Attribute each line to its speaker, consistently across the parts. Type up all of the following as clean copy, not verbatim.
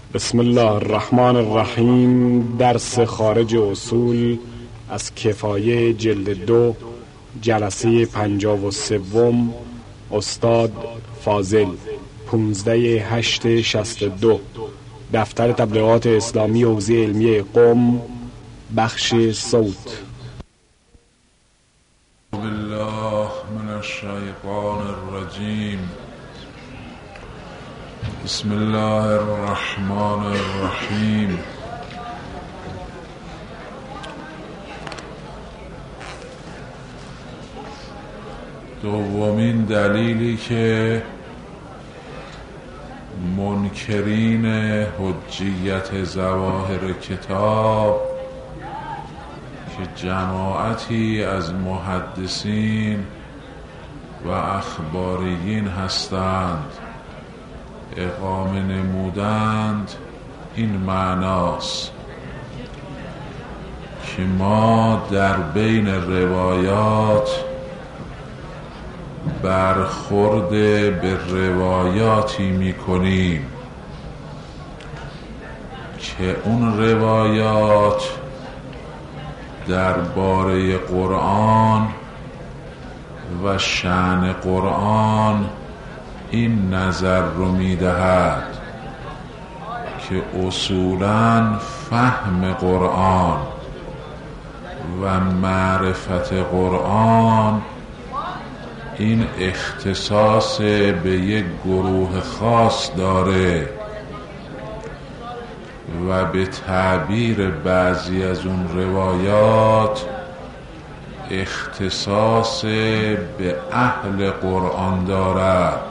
Speaker 1: بسم الله الرحمن الرحیم. درس خارج اصول از کفایه جلد 2 جلسه 53. استاد فاضل 15/8/62. دفتر تبلیغات اسلامی حوزه علمی قم، بخش صوت.
Speaker 2: بالله من الشیطان الرجیم. بسم الله الرحمن الرحیم. دومین دلیلی که منکرین حجیت ظواهر کتاب که جماعتی از محدثین و اخباریین هستند اقامه نمودند این معناست که ما در بین روایات برخورد به روایاتی میکنیم که اون روایات درباره قرآن و شأن قرآن این نظر رو میدهد که اصولاً فهم قرآن و معرفت قرآن این اختصاص به یک گروه خاص داره و به تعبیر بعضی از اون روایات اختصاص به اهل قرآن دارد،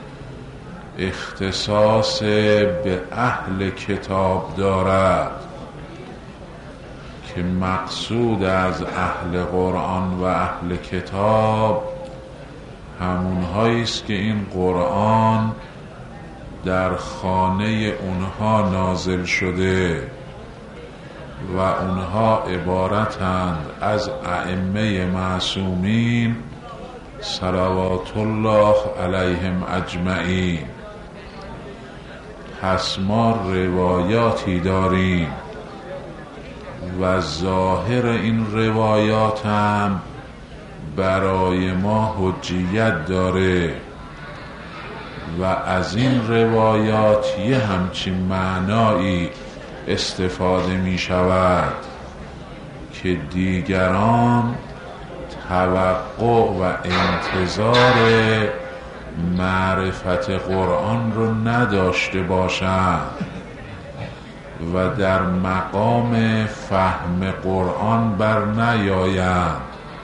Speaker 2: اختصاص به اهل کتاب دارد که مقصود از اهل قرآن و اهل کتاب همونهایی است که این قرآن در خانه اونها نازل شده و اونها عبارتند از ائمه معصومین صلوات الله علیهم اجمعین. پس ما روایاتی داریم و ظاهر این روایات هم برای ما حجیت داره و از این روایات یه همچین معنایی استفاده می شود که دیگران توقع و انتظار معرفت قرآن رو نداشته باشند و در مقام فهم قرآن بر نیایند.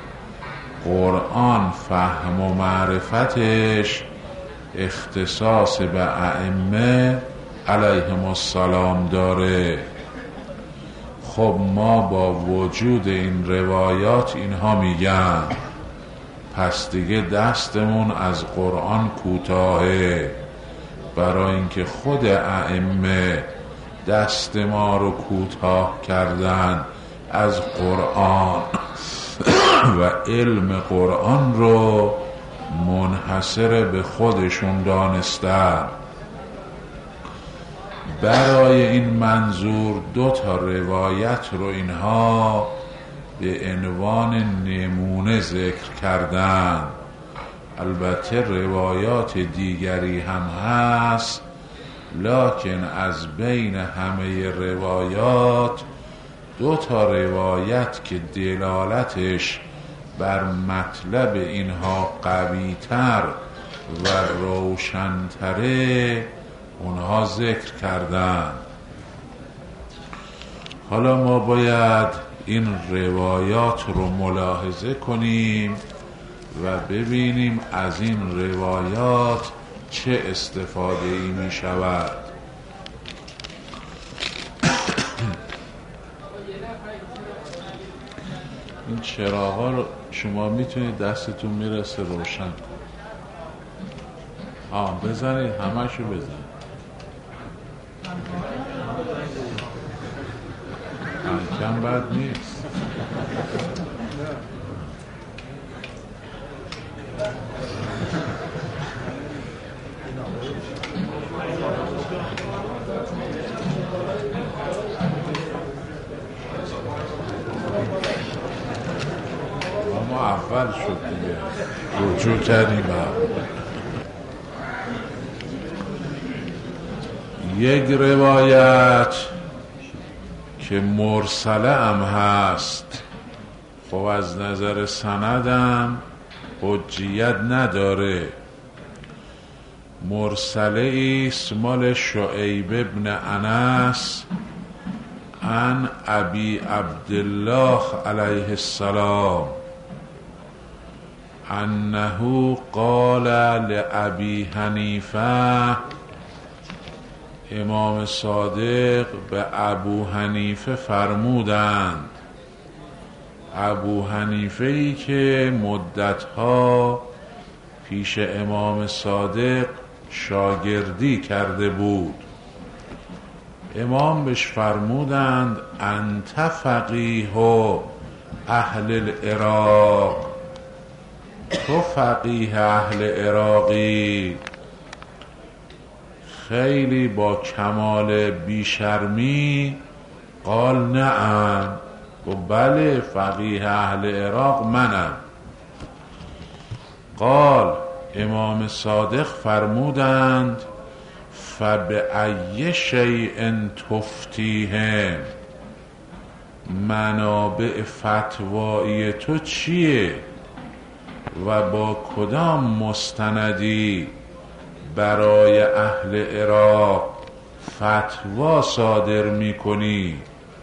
Speaker 2: قرآن فهم و معرفتش اختصاص به ائمه علیهم السلام داره. خب ما با وجود این روایات اینها میگن پس دیگه دستمون از قرآن کوتاهه، برای اینکه خود ائمه دست ما رو کوتاه کردن از قرآن و علم قرآن رو منحصر به خودشون دانستن. برای این منظور 2 روایت رو اینها به عنوان نمونه ذکر کردن. البته روایات دیگری هم هست، لکن از بین همه روایات 2 روایت که دلالتش بر مطلب اینها قوی‌تر و روشن‌تره اونها ذکر کردن. حالا ما باید این روایات رو ملاحظه کنیم و ببینیم از این روایات چه استفاده ای می شود. این چراغا رو شما میتونید دستتون میرسه روشن بزنید، همشو بزنید. کم بد نیست. ما اول شد دیگه رجوع کردیم. یک روایت که مرسله هم هست، خب از نظر سندم حجیت نداره. مرسله است مال شعیب ابن انس عن ابی عبدالله علیه السلام انه قال لابی حنیفه، امام صادق به ابو حنیفه فرمودند، ابو حنیفه ای که مدتها پیش امام صادق شاگردی کرده بود، امام بهش فرمودند انت فقیه اهل العراق، تو فقیه اهل عراقی. خیلی با کمال بیشرمی قال نعم، و بله فقیه اهل عراق منم. قال امام صادق فرمودند فبأی شیء تفتیهم، منابع فتوایی تو چیه و با کدام مستندی برای اهل عراق فتوا صادر میکنی؟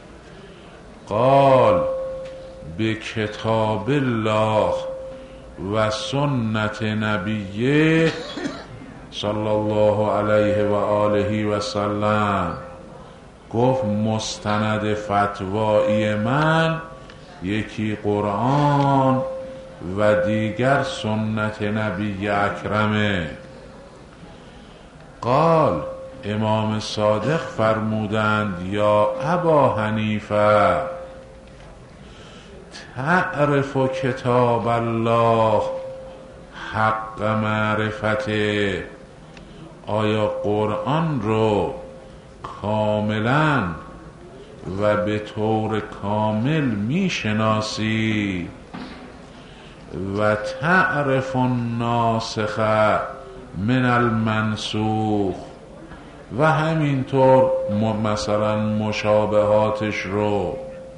Speaker 2: قال به کتاب الله و سنت نبیه صلی الله علیه و آله و سلم. گفت مستند فتوایی من یکی قرآن و دیگر سنت نبی اکرمه. قال امام صادق فرمودند یا ابا حنیفه تعرف کتاب الله حق معرفته، آیا قرآن رو کاملا و به طور کامل میشناسی؟ و تعرف الناسخ من المنسوخ، و همینطور مثلا مشابهاتش رو.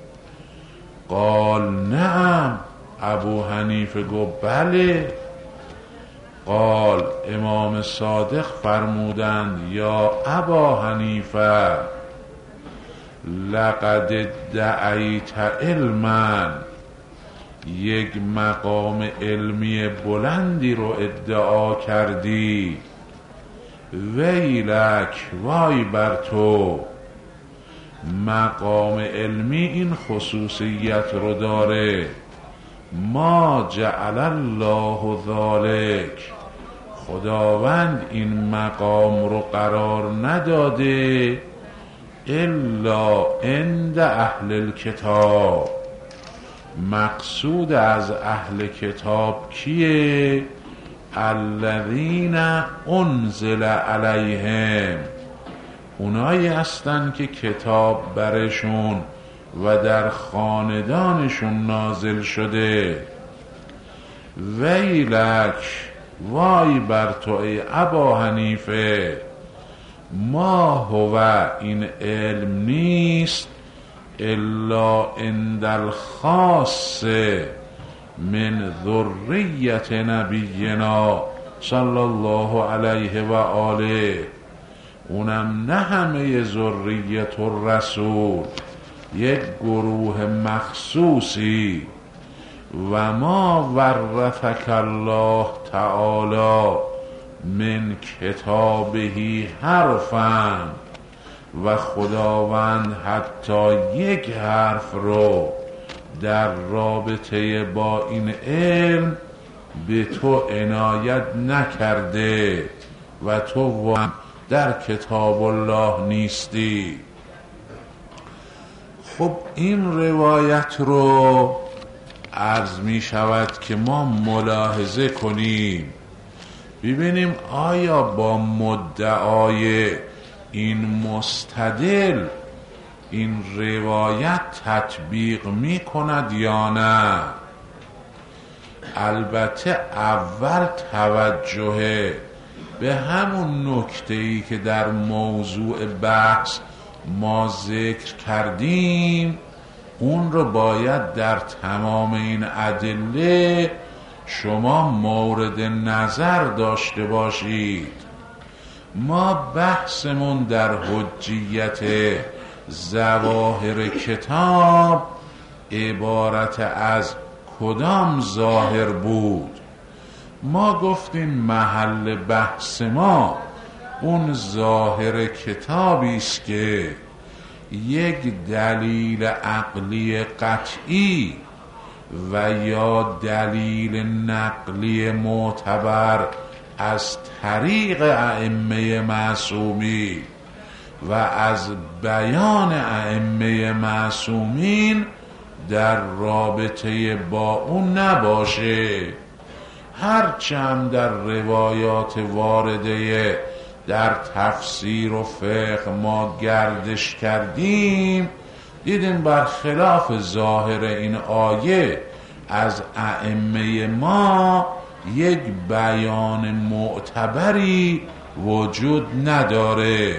Speaker 2: قال نعم، ابو حنیفه گفت بله. قال امام صادق فرمودند یا ابا حنیفه لقد ادعیت علما، یک مقام علمی بلندی رو ادعا کردی. ویلک، وای بر تو. مقام علمی این خصوصیت رو داره، ما جعل الله ذلک، خداوند این مقام رو قرار نداده الا عند اهل الکتاب. مقصود از اهل کتاب کیه؟ الذین انزل علیهم، اونایی هستن که کتاب برشون و در خاندانشون نازل شده. ویلک، وای بر تو ای ابا حنیفه، ما هو، این علم نیست الا عند الخاص من ذریت نبینا صلی الله علیه و آله، اونم نه همه ذریت الرسول، یک گروه مخصوصی. و ما ورثک الله تعالی من کتابه حرفا، و خداوند حتی یک حرف رو در رابطه با این علم به تو عنایت نکرده و تو در کتاب الله نیستی. خب این روایت رو عرض می شود که ما ملاحظه کنیم، ببینیم آیا با مدعای این مستدل این روایت تطبیق می کند یا نه. البته اول توجه به همون نکته‌ای که در موضوع بحث ما ذکر کردیم اون رو باید در تمام این ادله شما مورد نظر داشته باشید. ما بحثمون در حجیت ظواهر کتاب عبارت از کدام ظاهر بود؟ ما گفتیم محل بحث ما اون ظاهر کتابی است که یک دلیل عقلی قطعی و یا دلیل نقلی معتبر از طریق ائمه معصومین و از بیان ائمه معصومین در رابطه با اون نباشه. هرچند در روایات وارده در تفسیر و فقه ما گردش کردیم دیدیم برخلاف ظاهر این آیه از ائمه ما یک بیان معتبری وجود نداره.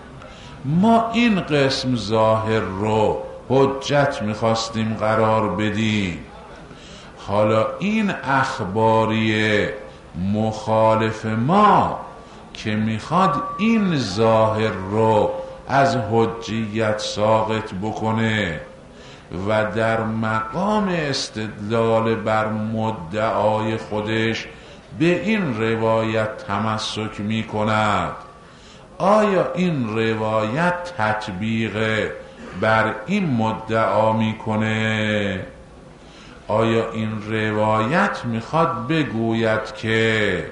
Speaker 2: ما این قسم ظاهر رو حجت میخواستیم قرار بدیم. حالا این اخباری مخالف ما که میخواد این ظاهر رو از حجیت ساقط بکنه و در مقام استدلال بر مدعای خودش به این روایت تمسک میکند، آیا این روایت تطبیق بر این مدعا میکنه؟ آیا این روایت میخواد بگوید که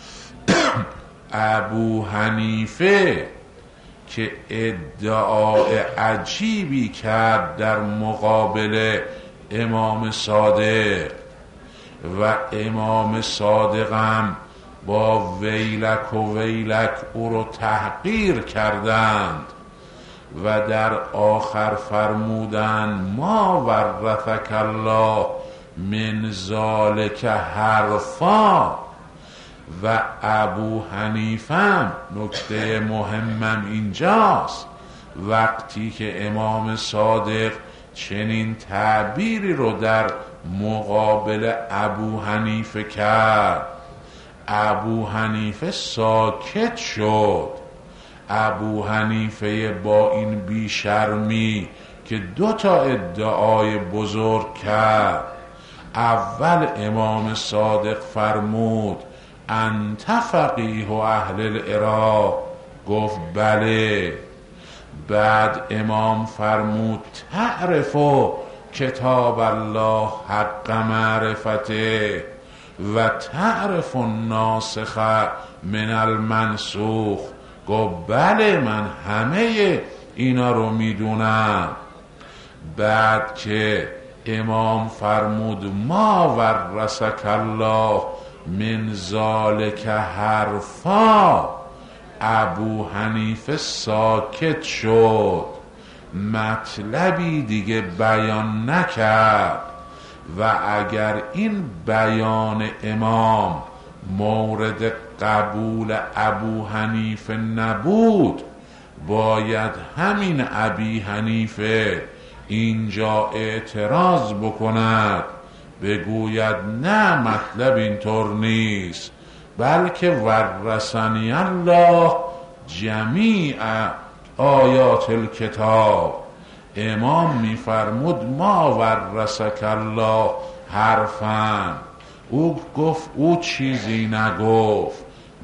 Speaker 2: ابو حنیفه که ادعای عجیبی کرد در مقابل امام صادق و امام صادقم با ویلک و ویلک او رو تحقیر کردند و در آخر فرمودند ما ورثک الله من ذالک حرفا. و ابو حنیفه نکته مهمم اینجاست، وقتی که امام صادق چنین تعبیری رو در مقابل ابو حنیفه کرد، ابو حنیفه ساکت شد. ابو حنیفه با این بیشرمی که 2 ادعای بزرگ کرد، اول امام صادق فرمود انت فقیه اهل العراق، گفت بله. بعد امام فرمود تعرف کتاب الله حق معرفته و تعرف الناسخ من المنسوخ، گفت بله من همه اینا رو میدونم. بعد که امام فرمود ما ورثک الله من ذالک حرفا، ابو حنیفه ساکت شد، مطلبی دیگه بیان نکرد. و اگر این بیان امام مورد قبول ابو حنیفه نبود، باید همین ابی حنیفه اینجا اعتراض بکند، بگوید نه مطلب اینطور نیست، بلکه ورثنی الله جمیع آیات الکتاب. امام میفرمود ما ورثک الله حرفا، او گفت، او چیزی نگفت.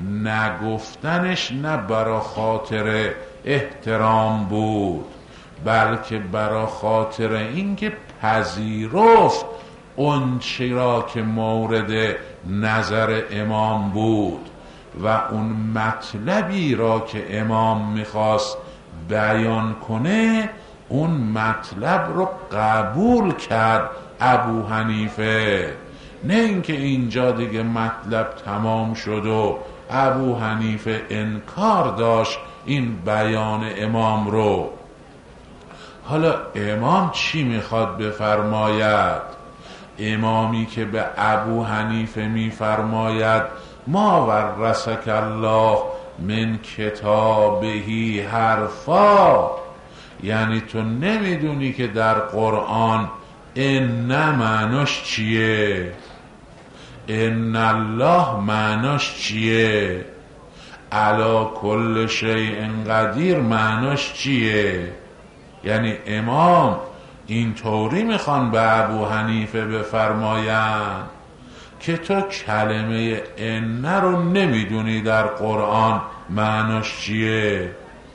Speaker 2: نگفتنش نه برا خاطر احترام بود، بلکه برا خاطر اینکه پذیرفت اون چرا که مورد نظر امام بود و اون مطلبی را که امام میخواست بیان کنه اون مطلب رو قبول کرد ابو حنیفه. نه اینکه اینجا دیگه مطلب تمام شد و ابو حنیفه انکار داشت این بیان امام رو. حالا امام چی میخواد بفرماید؟ امامی که به ابو حنیفه میفرماید ما ورثک الله من کتابهی حرفا، یعنی تو نمیدونی که در قرآن ان معناش چیه، ان الله معناش چیه، علی کل شیء قدیر معناش چیه. یعنی امام اینطوری میخوان به ابو حنیفه بفرمایند که تو کلمه ان رو نمیدونی در قرآن معناش چیه،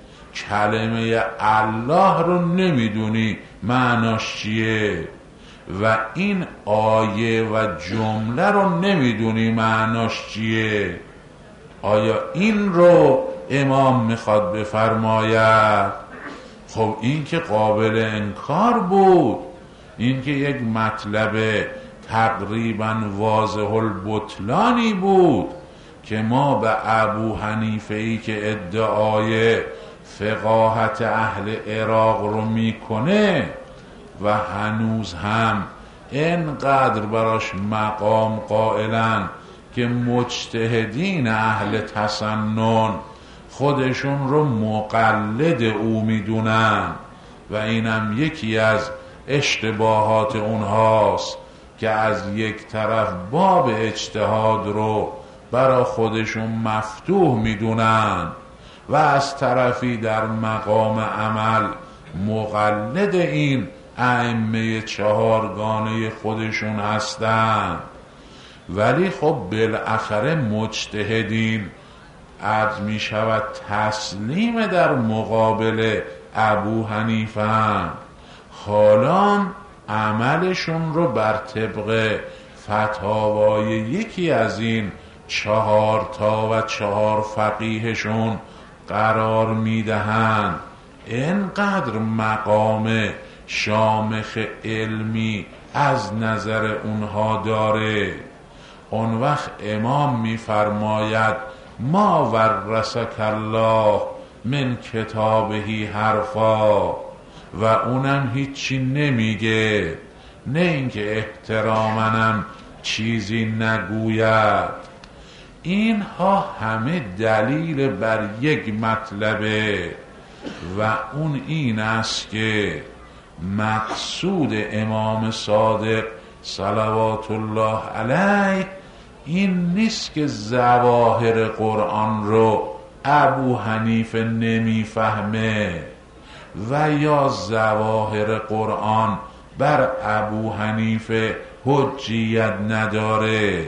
Speaker 2: کلمه الله رو نمیدونی معناش چیه و این آیه و جمله رو نمیدونی معناش چیه. آیا این رو امام میخواد بفرماید؟ خب این که قابل انکار بود، این که یک مطلب تقریبا واضح البطلانی بود که ما به ابو حنیفه ای که ادعای فقاهت اهل عراق رو میکنه و هنوز هم اینقدر براش مقام قائلن که مجتهدین اهل تسنن خودشون رو مقلد او میدونن و اینم یکی از اشتباهات اونهاست که از یک طرف باب اجتهاد رو برا خودشون مفتوح میدونن و از طرفی در مقام عمل مقلد این ائمه چهارگانه خودشون هستن. ولی خب بالاخره مجتهدین عرض می شود تسلیم در مقابل ابو حنیفه، حالا عملشون رو بر طبق فتاوای یکی از این 4 تا و 4 فقیهشون قرار میدهند. اینقدر مقام شامخ علمی از نظر اونها داره. اون وقت امام میفرماید ما ورثک الله من کتابهی حرفا و اونم هیچی نمیگه، نه اینکه احترامنم چیزی نگوید. اینها همه دلیل بر یک مطلبه و اون این است که مقصود امام صادق صلوات الله علیه این نیست که ظواهر قرآن رو ابو حنیفه نمیفهمه و یا ظواهر قرآن بر ابو حنیفه حجیت نداره.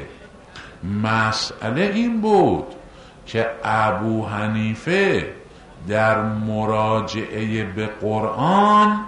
Speaker 2: مسئله این بود که ابو حنیفه در مراجعه به قرآن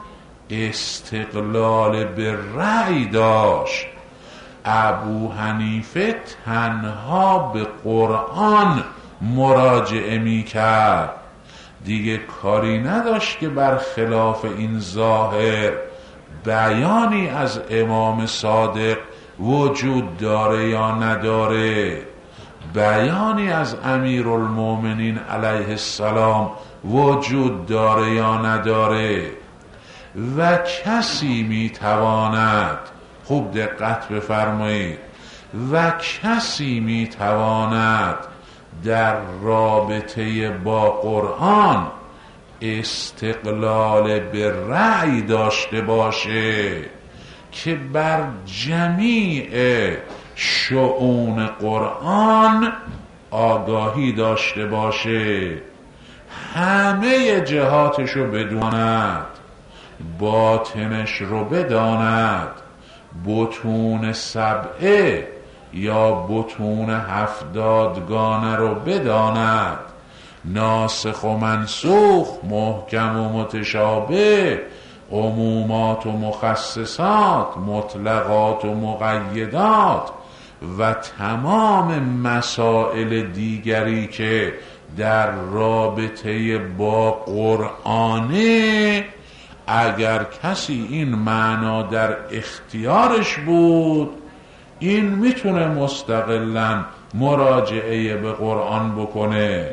Speaker 2: استقلال به رأی داشت. ابو حنیفه تنها به قرآن مراجعه می کرد، دیگه کاری نداشت که برخلاف این ظاهر بیانی از امام صادق وجود داره یا نداره، بیانی از امیرالمومنین علیه السلام وجود داره یا نداره. و کسی میتواند، خوب دقت بفرمایید، و کسی میتواند در رابطه با قرآن استقلال به رأی داشته باشه که بر جمیع شؤون قرآن آگاهی داشته باشه، همه جهاتش رو بداند، باطنش رو بداند، بطون 7 یا بطون 70 رو بداند، ناسخ و منسوخ، محکم و متشابه، عمومات و مخصصات، مطلقات و مقیدات و تمام مسائل دیگری که در رابطه با قرآنه. اگر کسی این معنا در اختیارش بود، این میتونه مستقلاً مراجعه به قرآن بکنه.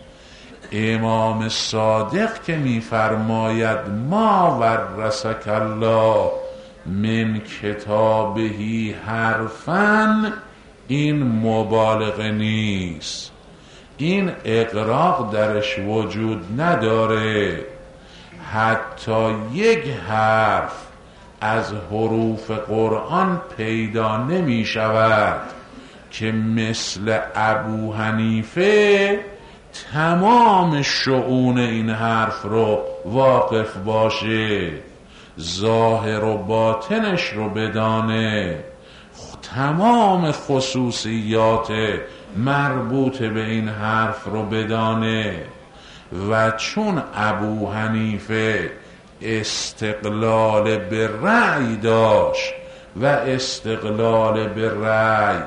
Speaker 2: امام صادق که میفرماید ما ورثک الله من کتابهی حرفن، این مبالغه نیست، این اغراق درش وجود نداره. حتی یک حرف از حروف قرآن پیدا نمی شود که مثل ابو حنیفه تمام شؤون این حرف رو واقف باشه، ظاهر و باطنش رو بدانه، تمام خصوصیات مربوط به این حرف رو بدانه. و چون ابو حنیفه استقلال به رأی داشت و استقلال به رأی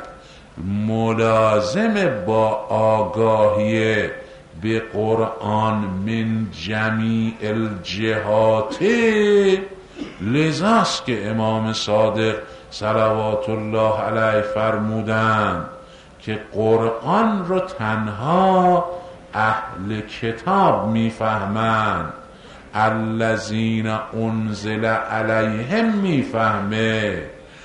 Speaker 2: ملازم با آگاهی به قرآن من جمیع الجهات، لذاست که امام صادق صلوات الله علیه فرمودند که قرآن رو تنها اهل کتاب میفهمند، الذین انزل علیهم میفهمه،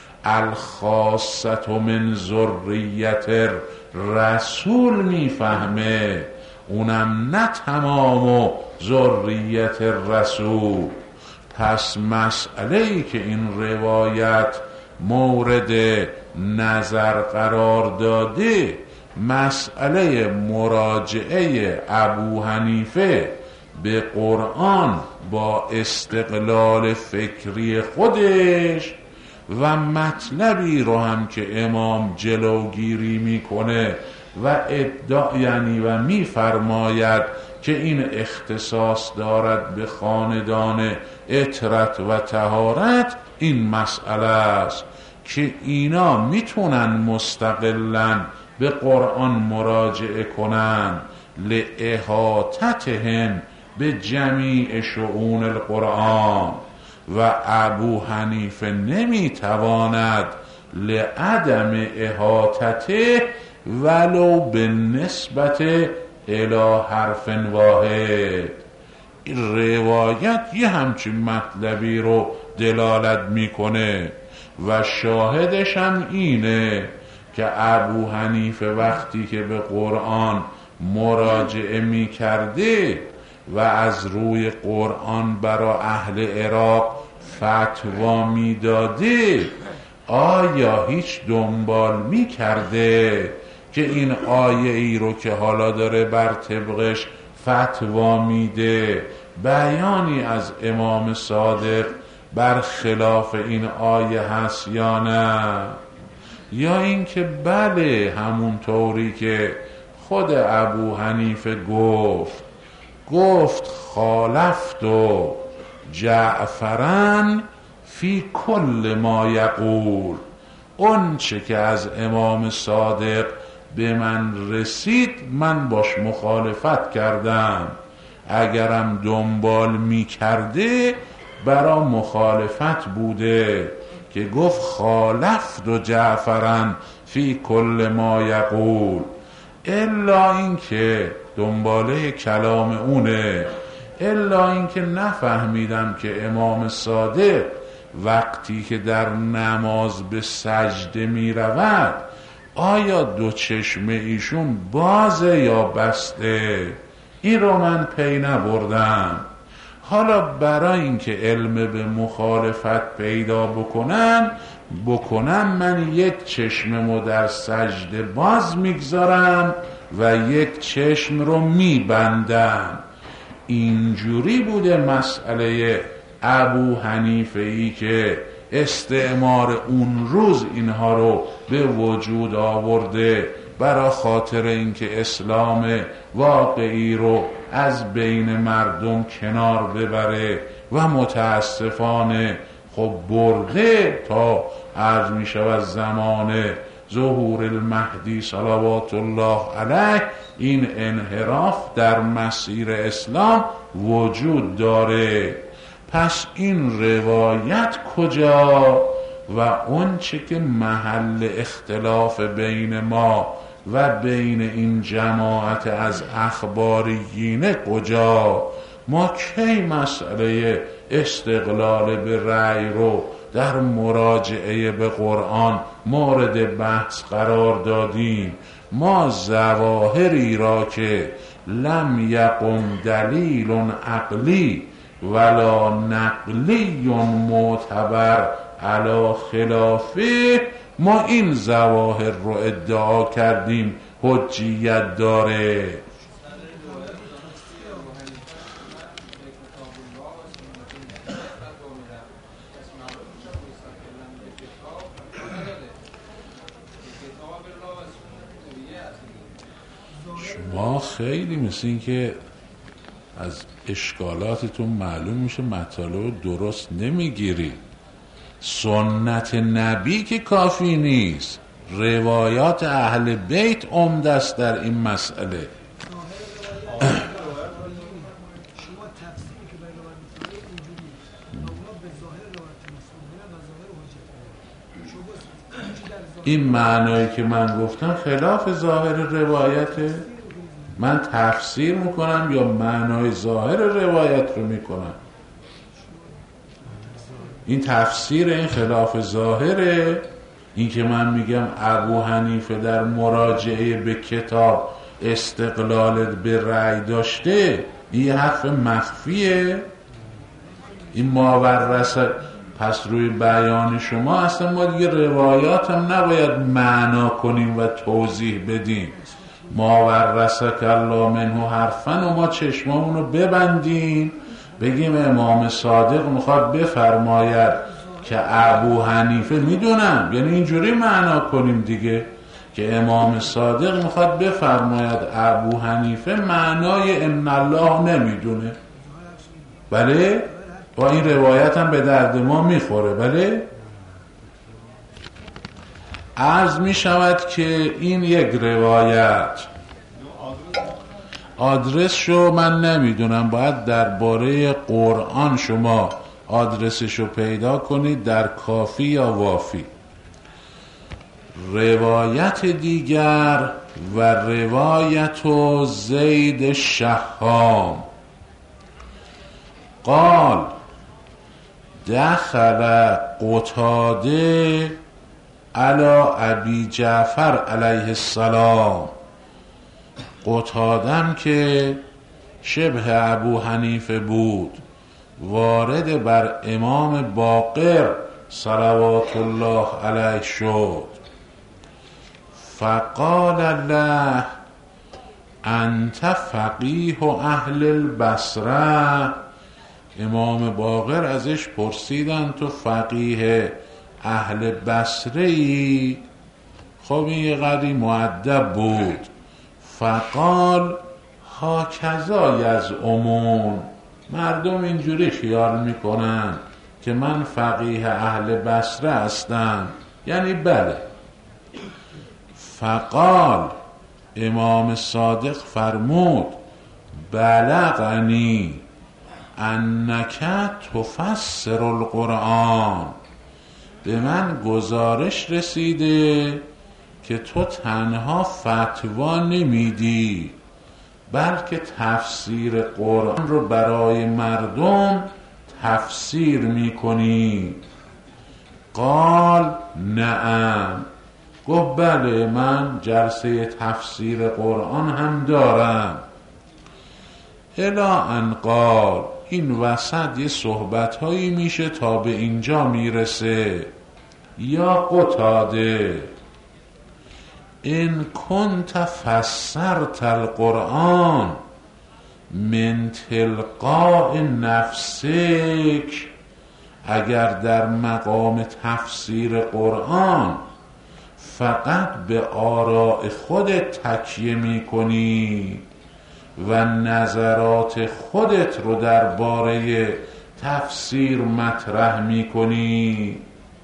Speaker 2: الخاصة من ذریت رسول میفهمه، اونم نه تمام ذریت رسول. پس مسئله‌ای که این روایت مورد نظر قرار داده، مسئله مراجعه ابو حنیفه به قرآن با استقلال فکری خودش و مطلبی رو هم که امام جلوگیری میکنه و یعنی و میفرماید که این اختصاص دارد به خاندان اطرت و طهارت، این مسئله است که اینا میتونن مستقلاً به قرآن مراجعه کنن لاحاطتهم به جمیع شؤون القرآن، و ابو حنیفه نمیتواند لعدم احاطته ولو به نسبت الی حرف واحد. این روایت یه همچین مطلبی رو دلالت میکنه و شاهدش هم اینه که ابو حنیفه وقتی که به قرآن مراجعه می کرده و از روی قرآن برای اهل عراق فتوا می داده، آیا هیچ دنبال می کرده که این آیه ای رو که حالا داره بر طبقش فتوا میده بیانی از امام صادق بر خلاف این آیه هست یا نه؟ یا اینکه بله همون طوری که خود ابو حنیفه گفت خالفت و جعفرن فی کل ما یقول، اون چه که از امام صادق به من رسید من باش مخالفت کردم، اگرم دنبال می کرده برا مخالفت بوده که گفت خالفت و جعفرن فی کل ما یقول، الا این که دنباله کلام اونه، الا این که نفهمیدم که امام صادق وقتی که در نماز به سجده می رود آیا دو چشم ایشون بازه یا بسته، این رو من پی نبردم. حالا برای اینکه علم به مخالفت پیدا بکنم من یک چشممو در سجده باز میگذارم و یک چشم رو میبندم. اینجوری بوده مسئله ابو حنیفه ای که استعمار اون روز اینها رو به وجود آورده برای خاطر اینکه اسلام واقعی رو از بین مردم کنار ببره و متاسفانه خب برده تا عرض می شود زمان ظهور المهدی صلوات الله علیه این انحراف در مسیر اسلام وجود داره. پس این روایت کجا و اون چه که محل اختلاف بین ما و بین این جماعت از اخباریین کجا؟ ما کی مسئله استقلال به رأی رو در مراجعه به قرآن مورد بحث قرار دادیم. ما ظواهری را که لم یقم دلیل عقلی ولا نقلی معتبر علی خلافه، ما این ظواهر رو ادعا کردیم حجیت داره. شما خیلی مثل این که از اشکالاتتون معلوم میشه مطالب درست نمیگیری. سنت نبی که کافی نیست، روایات اهل بیت عمده است در این مسئله. این معنایی که من گفتم خلاف ظاهر روایته؟ من تفسیر میکنم یا معنای ظاهر روایت رو میکنم؟ این تفسیر این خلاف ظاهره. این که من میگم ابو حنیفه در مراجعه به کتاب استقلال به رأی داشته، این حرف مخفیه. این ماورثه. پس روی بیان شما اصلا ما دیگه روایات هم نباید معنا کنیم و توضیح بدیم. ماورثک الله منه حرفن و ما چشمامون رو ببندیم بگیم امام صادق میخواد بفرماید که ابو حنیفه، میدونم یعنی اینجوری معنا کنیم دیگه که امام صادق میخواد بفرماید ابو حنیفه معنای ان الله نمیدونه. بله با این روایت هم به درد ما میخوره. بله عرض میشود که این یک روایت، آدرسشو من نمیدونم، باید درباره قرآن شما آدرسشو پیدا کنید در کافی یا وافی. روایت دیگر و روایت زید شهام قال دخل قتاده علی ابی جعفر علیه السلام. قتادم که شبه ابو حنیفه بود وارد بر امام باقر صلوات الله علیه شد. فقال له انت فقیه اهل البصره. امام باقر ازش پرسیدن تو فقیه اهل بصره ای؟ خب این یه قدری مؤدب بود. فقال هاکذا یزعمون. مردم اینجوری خیال میکنن که من فقیه اهل بصره هستم، یعنی بله. فقال امام صادق فرمود بلغنی انک تفسر القرآن. به من گزارش رسیده که تو تنها فتوا نمیدی بلکه تفسیر قرآن رو برای مردم تفسیر میکنی. قال نعم. گفت بله من جلسه تفسیر قرآن هم دارم. الا ان قال، این وسط یه صحبت هایی میشه تا به اینجا میرسه. یا قتاده ان کنت فسرت القرآن من تلقاء نفسک، اگر در مقام تفسیر قرآن فقط به آراء خودت تکیه میکنی و نظرات خودت رو درباره تفسیر مطرح میکنی،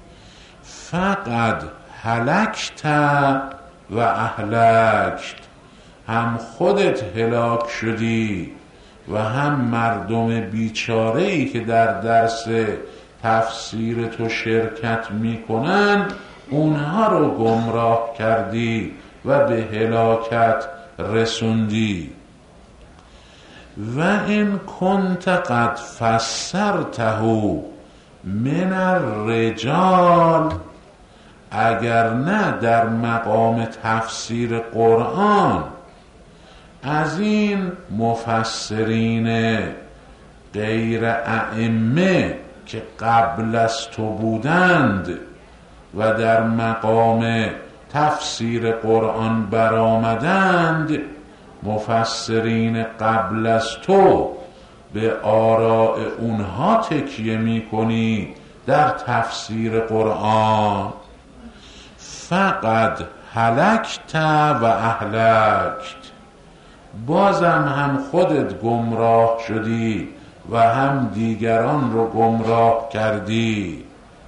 Speaker 2: فقط هلکت و اهلکت، هم خودت هلاک شدی و هم مردم بیچاره‌ای که در درس تفسیر تو شرکت میکنن اونها رو گمراه کردی و به هلاکت رسوندی. و این کنت قد فسرته من الرجال، اگر نه در مقام تفسیر قرآن از این مفسرین غیر ائمه که قبل از تو بودند و در مقام تفسیر قرآن برآمدند، مفسرین قبل از تو به آراء اونها تکیه میکنی در تفسیر قرآن، فقد هلکت و اهلکت، بازم هم خودت گمراه شدی و هم دیگران رو گمراه کردی.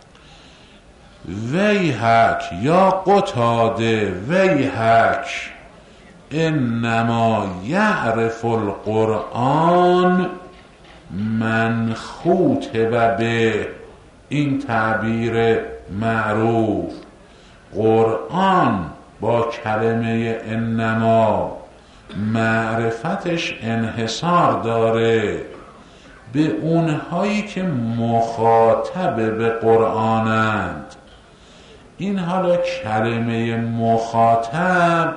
Speaker 2: ویحک یا قتاده، ویحک انما یعرف القرآن من خوطب به، این تعبیر معروف، قرآن با کلمه انما معرفتش انحصار داره به اونهایی که مخاطب به قرآنند. این حالا کلمه مخاطب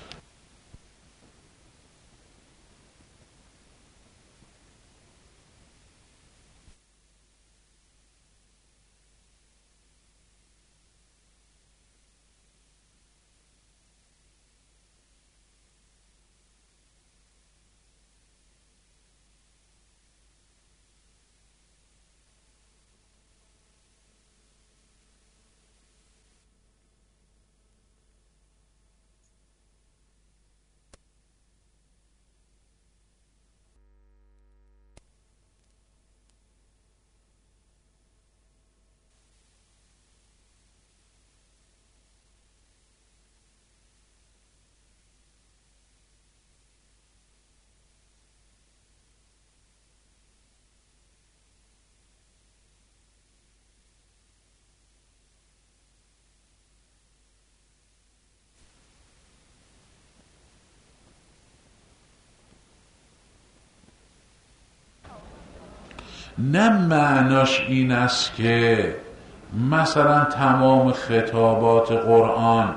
Speaker 2: نه معناش این است که مثلا تمام خطابات قرآن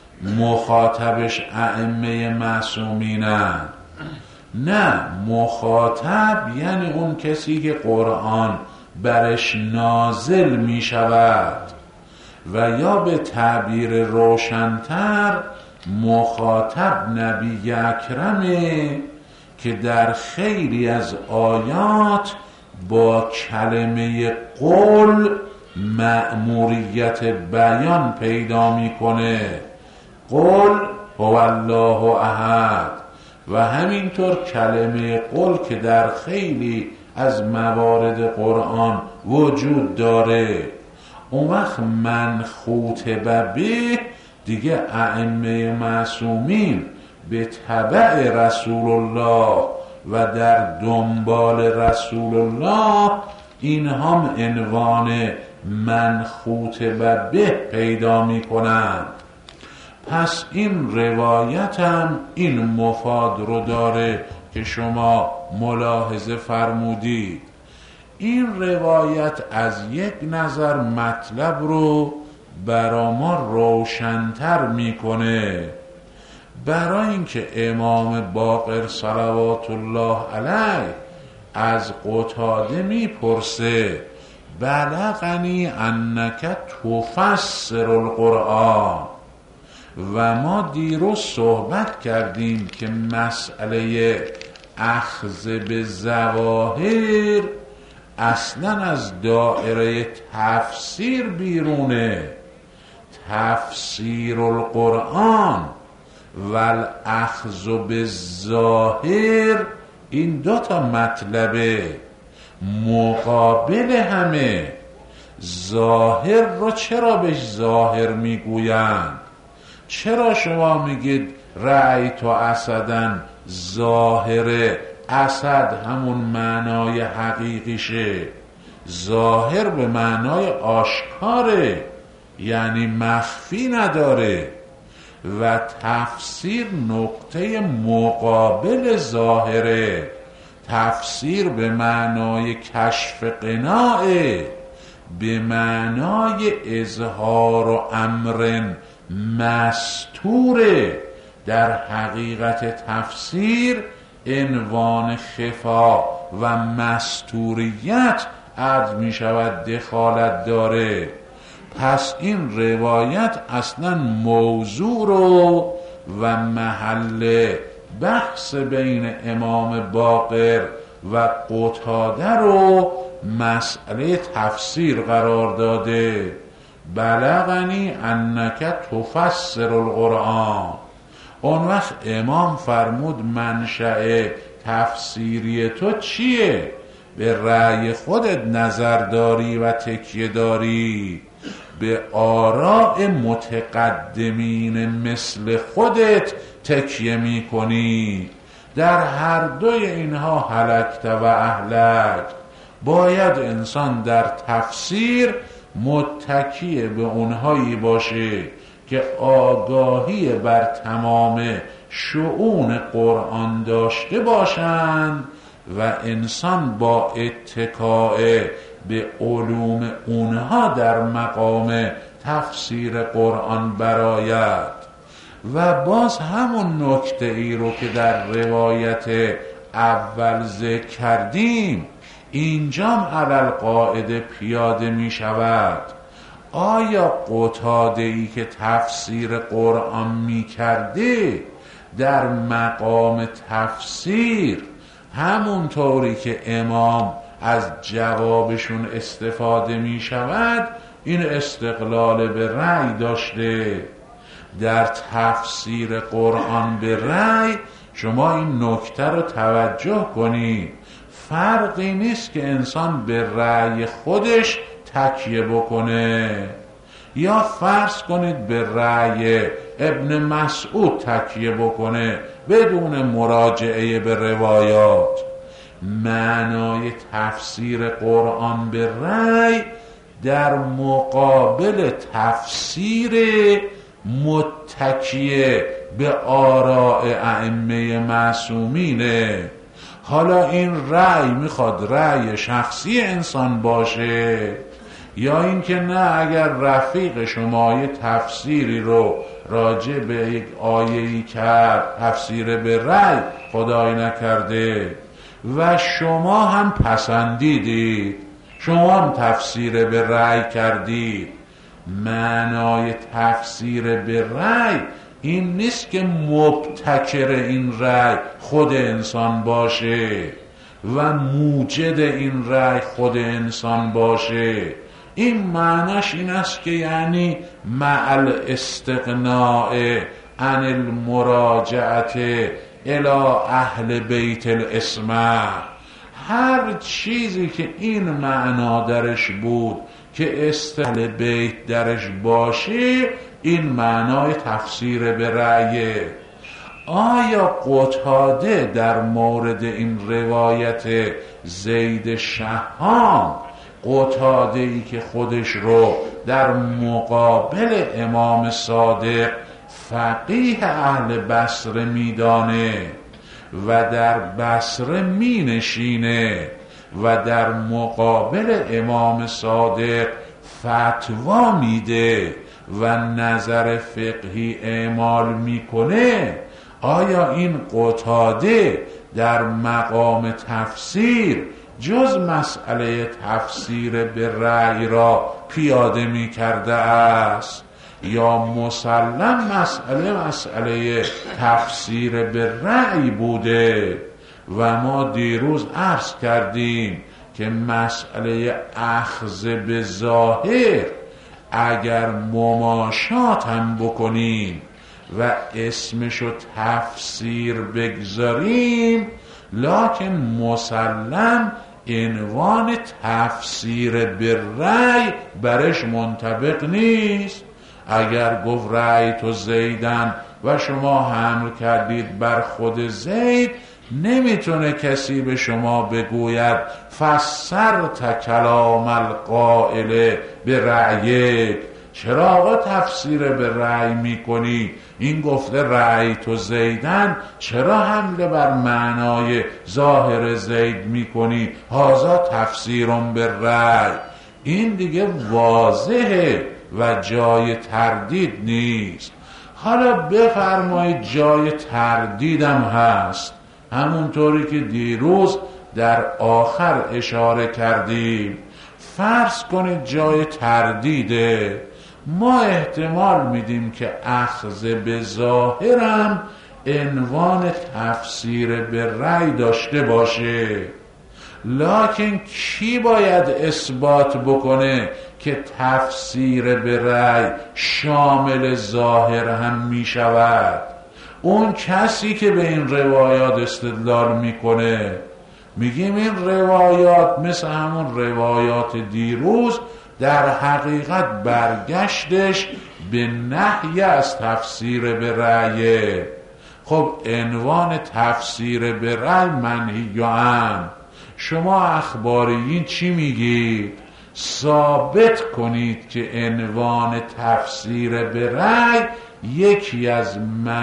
Speaker 2: مخاطبش ائمه معصومینند. نه، مخاطب یعنی اون کسی که قرآن برش نازل می شود، و یا به تعبیر روشن‌تر مخاطب نبی اکرمه که در خیلی از آیات با کلمه قل مأموریت بیان پیدا میکنه. قل هو الله احد، و همینطور کلمه قل که در خیلی از موارد قرآن وجود داره. اون وقت من خوطب به دیگه ائمه معصومین به تبع رسول الله و در دنبال رسول الله، این هم عنوان من خوطب به پیدا می کنند. پس این روایت هم این مفاد رو داره که شما ملاحظه فرمودید. این روایت از یک نظر مطلب رو برا ما روشن‌تر میکنه. برای اینکه امام باقر صلوات الله علیه از قتاده میپرسه بلغنی انک تفسر القرآن، و ما دیروز صحبت کردیم که مسئله اخذ به ظواهر اصلا از دائره تفسیر بیرونه. تفسیر القرآن و الاخذ به ظاهر، این دو تا مطلبه مقابل همه. ظاهر رو چرا بهش ظاهر میگویند؟ چرا شما میگید رأیت اسدن ظاهره؟ اسد همون معنای حقیقیشه. ظاهر به معنای آشکاره، یعنی مخفی نداره. و تفسیر نقطه مقابل ظاهره. تفسیر به معنای کشف قناعه. به معنای اظهار و امر مستوره. در حقیقت تفسیر عنوان خفا و مستوریت عرض می شود دخالت داره. پس این روایت اصلا موضوع رو و محل بحث بین امام باقر و قتاده رو مسئله تفسیر قرار داده. بلغنی انک تفسر القرآن. اون وقت امام فرمود منشأ تفسیری تو چیه؟ به رأی خودت نظر داری و تکیه داری، به آراء متقدمین مثل خودت تکیه می کنی. در هر دوی اینها هلکت و اهلک. باید انسان در تفسیر متکی به اونهایی باشه که آگاهی بر تمام شؤون قرآن داشته باشند و انسان با اتکاء به علوم اونها در مقام تفسیر قرآن براید. و باز همون نکته ای رو که در روایت اول ذکر کردیم اینجام علل قاعده پیاده می شود. آیا قتاده ای که تفسیر قرآن می کرده در مقام تفسیر همونطوری که امام از جوابشون استفاده می شود این استقلال به رأی داشته؟ در تفسیر قرآن به رأی شما این نکته رو توجه کنید، فرقی نیست که انسان به رأی خودش تکیه بکنه یا فرض کنید به رأی ابن مسعود تکیه بکنه بدون مراجعه به روایات. معنای تفسیر قرآن به رأی در مقابل تفسیر متکیه به آراء ائمه معصومینه. حالا این رأی میخواد رأی شخصی انسان باشه یا اینکه نه اگر رفیق شما یه تفسیری رو راجع به یک آیه‌ای کرد تفسیر به رأی خدای نکرده و شما هم پسندیدید، شما هم تفسیر به رأی کردید. معنای تفسیر به رأی این نیست که مبتکر این رأی خود انسان باشه و موجد این رأی خود انسان باشه. این معناش این است که یعنی مع الاستغناء عن المراجعت الى اهل بیت الاسماء، هر چیزی که این معنا درش بود که اهل بیت درش باشه این معنای تفسیر به رأیه. آیا قتاده در مورد این روایت زید شهام، قتاده ای که خودش رو در مقابل امام صادق فقیه اهل بصره میدانه و در بصره می نشینه و در مقابل امام صادق فتوا میده و نظر فقهی اعمال میکنه، آیا این قتاده در مقام تفسیر جز مسئله تفسیر به رأی را پیاده می کرده است یا مسلم مسئله تفسیر به رأی بوده؟ و ما دیروز عرض کردیم که مسئله اخذ به ظاهر اگر مماشات هم بکنیم و اسمشو تفسیر بگذاریم لکن مسلم عنوان تفسیر به رأی برش منطبق نیست. اگر گفت رأی تو زیدن و شما حمل کردید بر خود زید، نمیتونه کسی به شما بگوید فسرت کلام القائل به رأیک، چرا آقا تفسیر به رأی میکنی؟ این گفته رأی تو زیدن، چرا حمله بر معنای ظاهر زید میکنی؟ هذا تفسیرم به رأی. این دیگه واضحه و جای تردید نیست. حالا بفرمایید جای تردیدم هست، همونطوری که دیروز در آخر اشاره کردیم. فرض کنید جای تردیده، ما احتمال میدیم که اخذ به ظاهرم عنوان تفسیر به رأی داشته باشه، لکن کی باید اثبات بکنه که تفسیر به رأی شامل ظاهر هم می شود؟ اون کسی که به این روایات استدلال میکنه. میگیم این روایات مثل همون روایات دیروز در حقیقت برگشتش به نهی از تفسیر به رأی. خب عنوان تفسیر به رأی منهی عنه. شما اخباریین چی میگید؟ ثابت کنید که عنوان تفسیر به رأی یکی از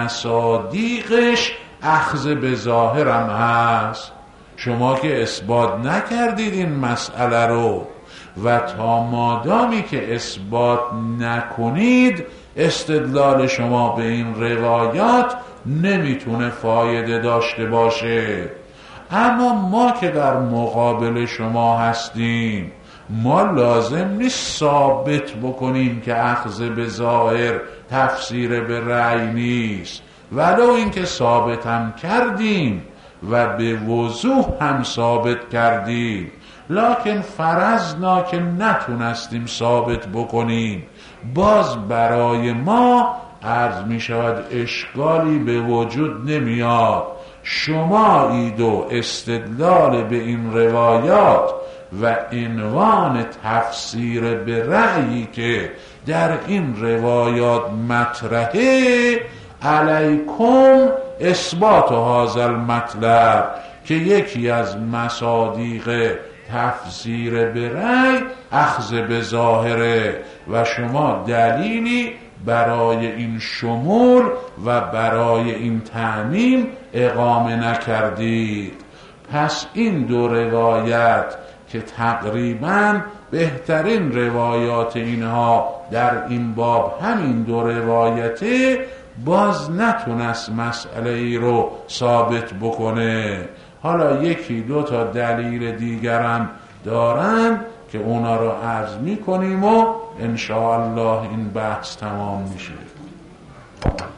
Speaker 2: مصادیقش اخذ به ظاهرم هست. شما که اثبات نکردید این مسئله رو، و تا مادامی که اثبات نکنید استدلال شما به این روایات نمیتونه فایده داشته باشه. اما ما که در مقابل شما هستیم، ما لازم نیست ثابت بکنیم که اخذ به ظاهر تفسیر به رأی نیست، ولو اینکه ثابت هم کردیم و به وضوح هم ثابت کردیم، لکن فرضنا که نتونستیم ثابت بکنیم، باز برای ما عرض می شود اشکالی به وجود نمیاد. شما ایدو استدلال به این روایات و عنوان تفسیر به رأیی که در این روایات مطرحه، علیکم اثبات هذا المطلب که یکی از مصادیق تفسیر به رأی اخذ به ظاهره و شما دلیلی برای این شمول و برای این تعمیم اقامه نکردید. پس این دو روایت که تقریباً بهترین روایات اینها در این باب همین دو روایته، باز نتونست مسئله ای رو ثابت بکنه. حالا یکی دو تا دلیل دیگرم دارن که اونا رو عرض میکنیم و انشاءالله این بحث تمام میشه.